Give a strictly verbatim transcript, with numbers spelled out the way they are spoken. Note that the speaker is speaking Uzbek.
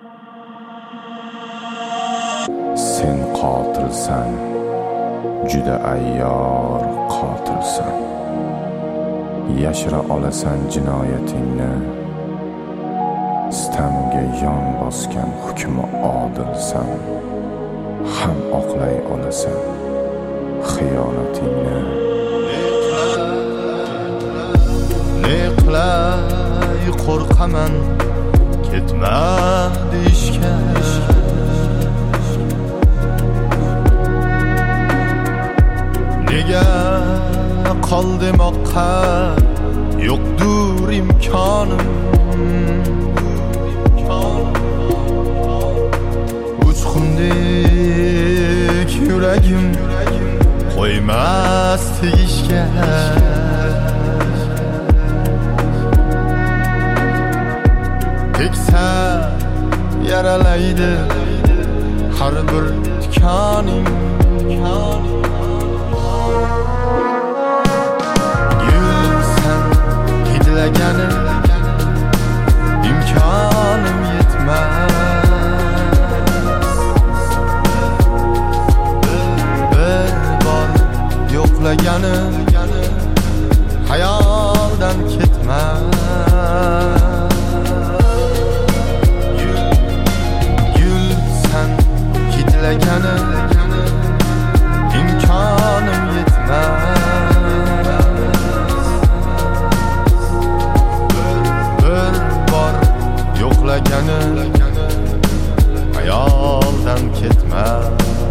Sen qotilsan, juda ayyor qotilsan. Yashira olasan jinoyatingni, sitamga yon bosgan hukmi odilsan. Ham oqlay olasan xiyonatingni. Ne qilay qo'rqaman ketma deyishga. Nega qol demoqqa yo'qdur imkonim. Uchqundek yuragim qo'ymas tegishga. Teksa yaralaydi har bir tikoning. Gulsan hidlagani imkonim yetmas. Bir bor yo'qlagani hayoldan ketmas. Hidlagani imkonim yetmas. Bir bor yo'qlagani hayoldan ketmas.